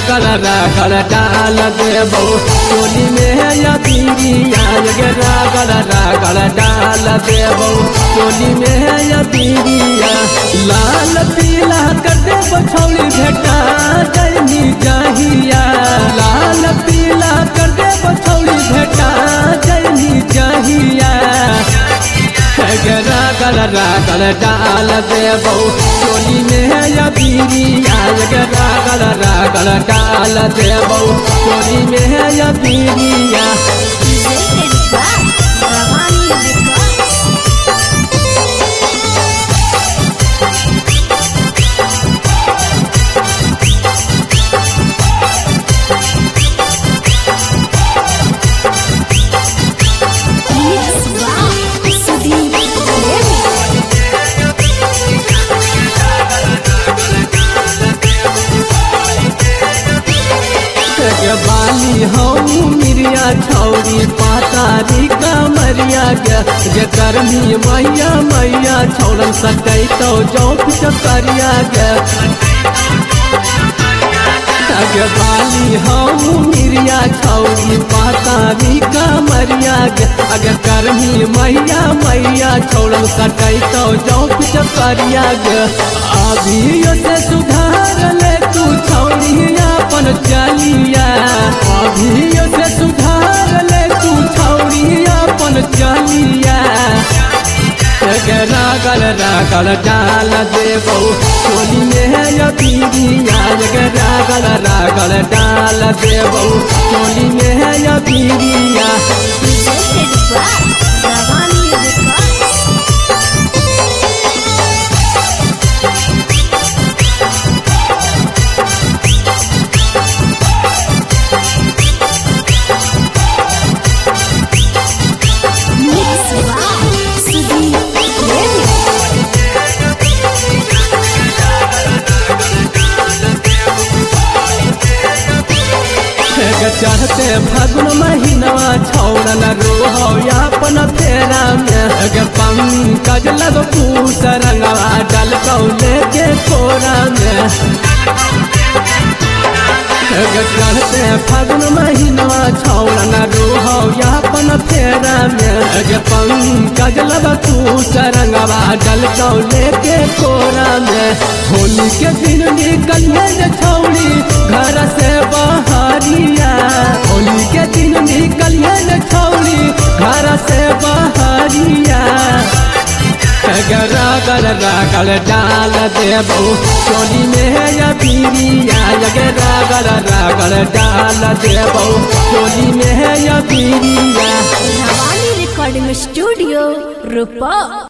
रागल डाल देबो चोली में या बीरिया रागल डाल देबो चोली में या बीरिया लाल पीला कर देबो छौली भेटा जैनी जहिया लाल पीला कर देबो छौली भेटा जैनी जहिया रागल डाल देबो चोली में या बीरिया रागल डाल देबो चोली में या बीरिया बाली हूँ मिरिया छौरी पातारी कमरिया गे गर्मी मैया मैया छौरन सकै तो जौक चकरिया गे बाली हूँ मिरिया छौरी पातारी कमरिया गे गर्मी मैया मैया छौरन सकै तो जौक चकरिया गे अभी से सुधार ले तू छौरी अपन चलिया अभी से सुधार ले तू छौरी अपन चलिया रागल डाल देबो चोली में या बीरिया रागल डाल देबो चोली में या बीरिया चढ़ते फगुन महीनवा छौड़न रोहो यापन फेरा में पंकज लगो पूस रंगवा डल कौले के कोरा में चढ़ते फगुन महीनवा छौड़न रोहो यापन फेरा में पंकज लगो पूस रंगवा डल कौले के कोरा में होली के दिन निकलिए छौड़ी घर से बहरिया होली के दिन निकलिए न छौड़ी घर से बहरिया रागल डाल देबो चोली में या बीरिया रागल डाल देबो चोली में या बीरिया रिकॉर्डिंग स्टूडियो रूपा।